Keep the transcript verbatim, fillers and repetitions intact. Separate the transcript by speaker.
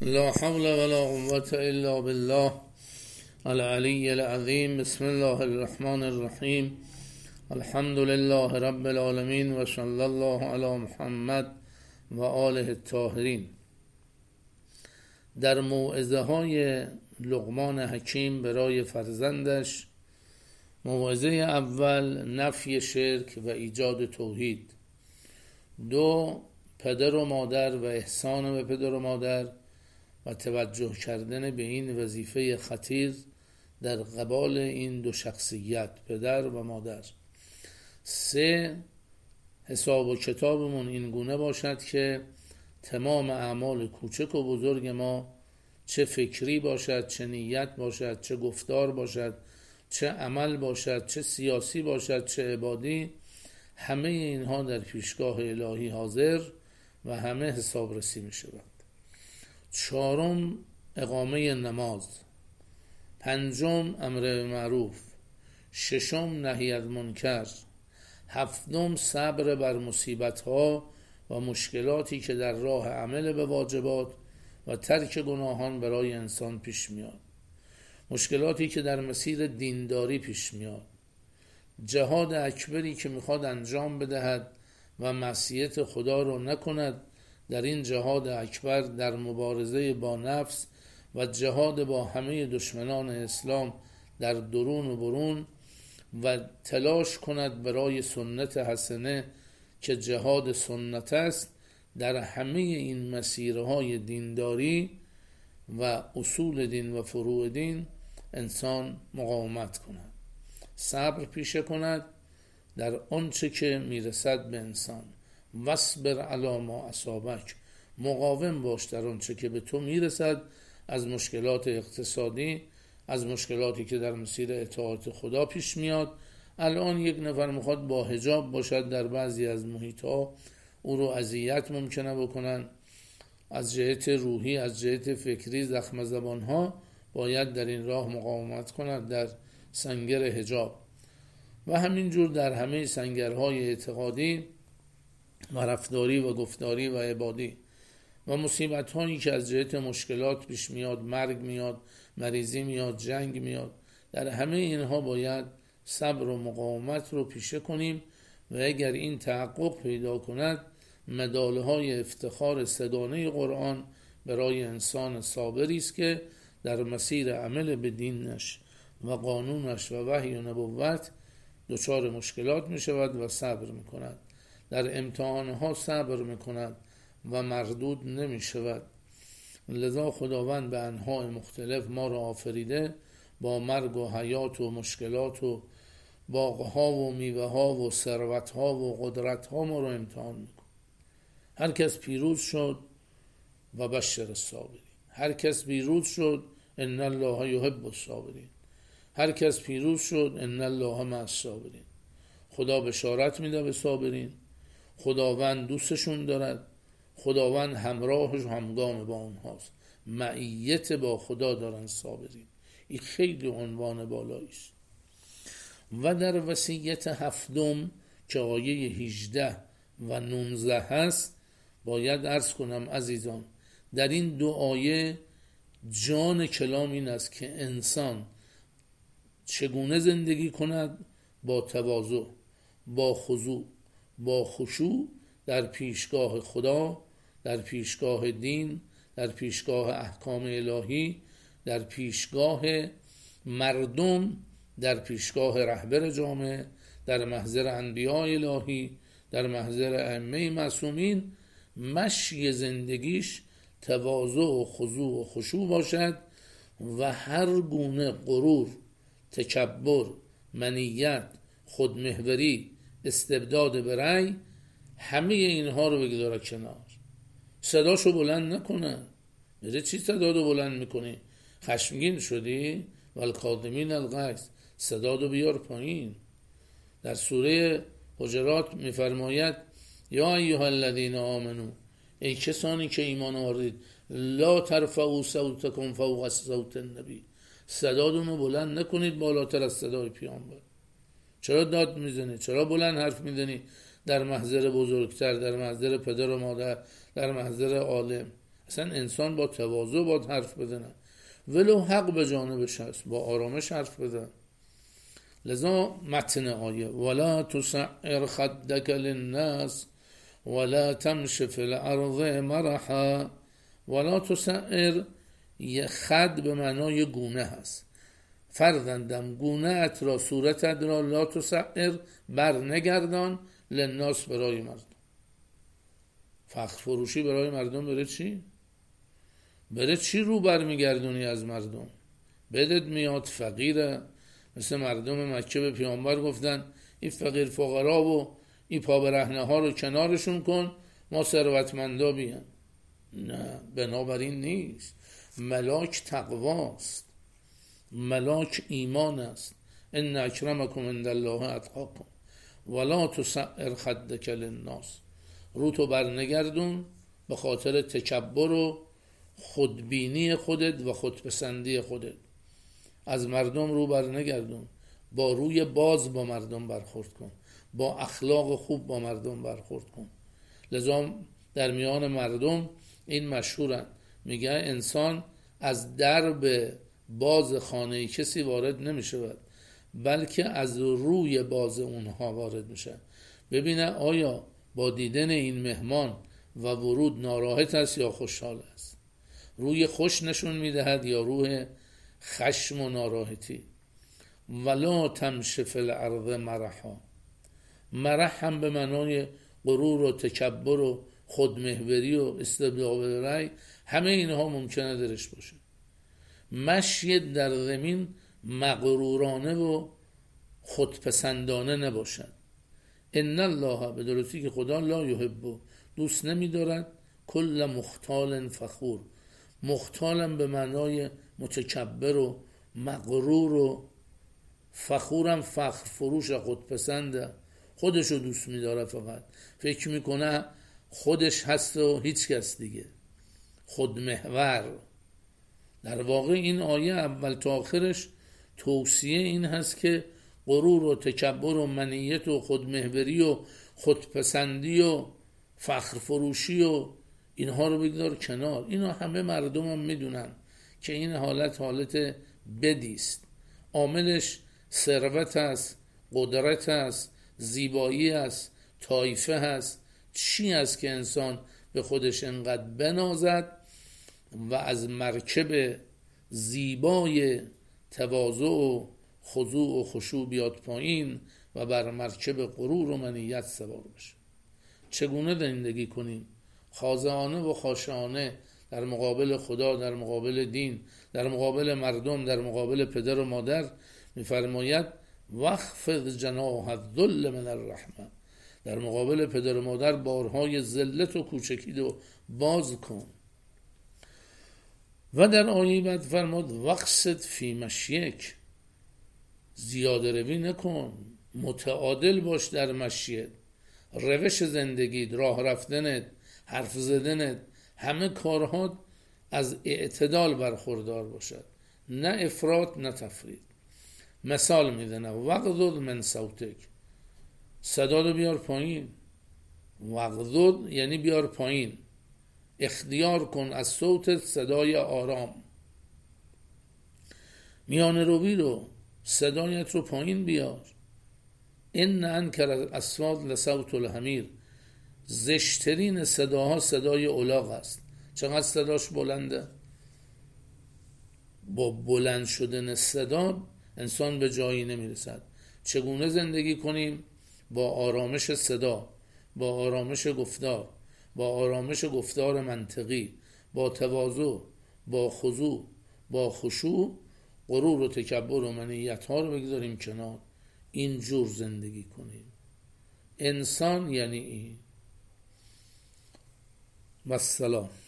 Speaker 1: لا حول ولا قوة الا بالله العلی العظیم. بسم الله الرحمن الرحیم. الحمد لله رب العالمین و صلی الله علی محمد و آله الطاهرین. در موعظه های لقمان حکیم برای فرزندش، موعظه اول نفی شرک و ایجاد توحید، دو پدر و مادر و احسان به پدر و مادر و توجه کردن به این وظیفه خطیر در قبال این دو شخصیت پدر و مادر. سه حساب و کتابمون این گونه باشد که تمام اعمال کوچک و بزرگ ما، چه فکری باشد، چه نیت باشد، چه گفتار باشد، چه عمل باشد، چه سیاسی باشد، چه عبادی، همه اینها در پیشگاه الهی حاضر و همه حسابرسی می شود. چهارم اقامه نماز، پنجم امر به معروف، ششم نهی از منکر، هفتم صبر بر مصیبت‌ها و مشکلاتی که در راه عمل به واجبات و ترک گناهان برای انسان پیش میاد، مشکلاتی که در مسیر دینداری پیش میاد، جهاد اکبری که میخواد انجام بدهد و معصیت خدا رو نکند. در این جهاد اکبر در مبارزه با نفس و جهاد با همه دشمنان اسلام در درون و برون و تلاش کند برای سنت حسنه که جهاد سنت است. در همه این مسیرهای دینداری و اصول دین و فروع دین انسان مقاومت کند، صبر پیشه کند در آنچه که میرسد به انسان. واصبر علی ما اصابک، مقاوم باش در آنچه که به تو میرسد از مشکلات اقتصادی، از مشکلاتی که در مسیر اطاعت خدا پیش میاد. الان یک نفر میخواد با حجاب باشد، در بعضی از محیطها او رو اذیت ممکنه بکنن از جهت روحی، از جهت فکری، زخم زبانها. باید در این راه مقاومت کند در سنگر حجاب و همینجور در همه سنگرهای اعتقادی و رفتاری و گفتاری و عبادی و مصیبت هایی که از جهت مشکلات پیش میاد، مرگ میاد، مریضی میاد، جنگ میاد. در همه اینها باید صبر و مقاومت رو پیشه کنیم و اگر این تحقق پیدا کند، مداله های افتخار سگانه قرآن برای انسان صابری است که در مسیر عمل به دینش و قانونش و وحی و نبوت دچار مشکلات می شود و صبر می کند. در امتحانها صبر می کند و مردود نمی شود. لذا خداوند به انواع مختلف ما را آفریده، با مرگ و حیات و مشکلات و باغها و میوه ها و ثروت ها و قدرت ها ما را امتحان می کند. هر کس پیروز شد و بشر الصابرین، هر کس پیروز شد ان الله یحب الصابرین، هر کس پیروز شد ان الله مع الصابرین. خدا بشارت میده به صابرین، خداوند دوستشون دارد، خداوند همراهش همگام با اونهاست، معیت با خدا دارن صابرین. این خیلی عنوان بالایی است. و در وصیت هفتم که آیه هجده و نوزده هست، باید عرض کنم عزیزان، در این دو آیه جان کلام این است که انسان چگونه زندگی کند با تواضع، با خضوع، با خشوع در پیشگاه خدا، در پیشگاه دین، در پیشگاه احکام الهی، در پیشگاه مردم، در پیشگاه رهبر جامعه، در محضر انبیاء الهی، در محضر ائمه معصومین. مشی زندگیش تواضع و خضوع و خشوع باشد و هر گونه غرور، تکبر، منیت، خودمحوری، استبداد به رأی، همه اینها رو بگذاره کنار. صداشو بلند نکنه. میره چی صدا رو بلند میکنی؟ خشمگین شدی؟ والکاظمین الغیظ، صدا رو بیار پایین. در سوره حجرات میفرماید یا ایها الذین آمنو، ای کسانی که ایمان آوردید، لا ترفعوا صوتکم فوق صوت النبی، صداتون رو بلند نکنید بالاتر از صدای پیامبر. چرا داد میزنی؟ چرا بلند حرف میزنی در محضر بزرگتر، در محضر پدر و مادر، در محضر عالم؟ اصلا انسان با تواضع باید حرف بزنه، ولو حق به جانبش هست با آرامش حرف بزن. لذا متن آیه ولا تسعر خدک للناس ولا تمش فی الارض مرحا. ولا تسعر یه خد به معنای گونه هست، فرزندم گونه ات را صورتت را لا تسعر بر نگردان للناس برای مردم. فخر فروشی برای مردم بره چی؟ بره چی رو برمیگردونی از مردم؟ بدت میاد فقیره، مثل مردم مکه به پیامبر گفتن این فقیر فقرا و این پا برهنه ها رو کنارشون کن ما ثروتمندا بیان. نه، بنابراین نیست. ملاک تقواست، ملاک ایمان است. ان اکرمکم عند الله اتقاکم ولا تسعر خدک للناس. رو تو برنگردون به خاطر تکبر و خودبینی خودت و خودپسندی خودت. از مردم رو برنگردون، با روی باز با مردم برخورد کن، با اخلاق خوب با مردم برخورد کن. لذا در میان مردم این مشهورن، میگه انسان از درب باز خانه کسی وارد نمیشود بلکه از روی باز اونها وارد میشه. ببینه آیا با دیدن این مهمان و ورود ناراحت است یا خوشحال است، روی خوش نشون میدهد یا روی خشم و ناراحتی. ولا تمش فی الارض مرحا. مرح هم به معنای غرور و تکبر و خودمحوری و استبداد رأی، همه اینها ممکنه درش باشه. مشی در زمین مغرورانه و خودپسندانه نباشد. ان الله، به درستی که خدا لا یحب، دوست نمی‌دارد کل مختال فخور. مختالم به معنای متکبر و مغرور و فخورم فخر فروش خودپسنده، خودشو دوست می‌داره، فقط فکر میکنه خودش هست و هیچ کس دیگه، خودمحور. در واقع این آیه اول تا آخرش توصیه این هست که غرور و تکبر و منیت و خودمحوری و خودپسندی و فخر فروشی و اینها رو بگذار کنار. اینا همه مردم هم میدونن که این حالت حالت بدیست. عاملش ثروت است، قدرت است، زیبایی است، طایفه هست. چی است که انسان به خودش انقدر بنازد و از مرکب زیبای تواضع و خضوع و خشوع بیاد پایین و بر مرکب غرور و منیت سوار بشه؟ چگونه زندگی کنیم؟ خاضعانه و خاشعانه در مقابل خدا، در مقابل دین، در مقابل مردم، در مقابل پدر و مادر. میفرماید واخفض جناح الذل من الرحمه. در مقابل پدر و مادر بارهای ذلت و کوچکی رو باز کن. و در آیه بعد فرمود وقصد فی مشیک. زیاده روی نکن، متعادل باش در مشیت، روش زندگیت، راه رفتنت، حرف زدنت، همه کارها از اعتدال برخوردار باشد، نه افراط نه تفرید. مثال میدنه وغضض من صوتک، صدا رو بیار پایین. وغضض یعنی بیار پایین، اختیار کن از صوت صدای آرام. میان روی رو، صدایت رو پایین بیار. ان انکر الاصوات لصوت الحمیر. زشترین صداها صدای الاغ است. چقدر صداش بلنده؟ با بلند شدن صدا انسان به جایی نمیرسد. چگونه زندگی کنیم؟ با آرامش صدا، با آرامش گفتار، با آرامش گفتار منطقی، با تواضع، با خضوع، با خشوع. غرور و تکبر و منیت ها رو بگذاریم کنار، اینجور زندگی کنیم. انسان یعنی این. و السلام.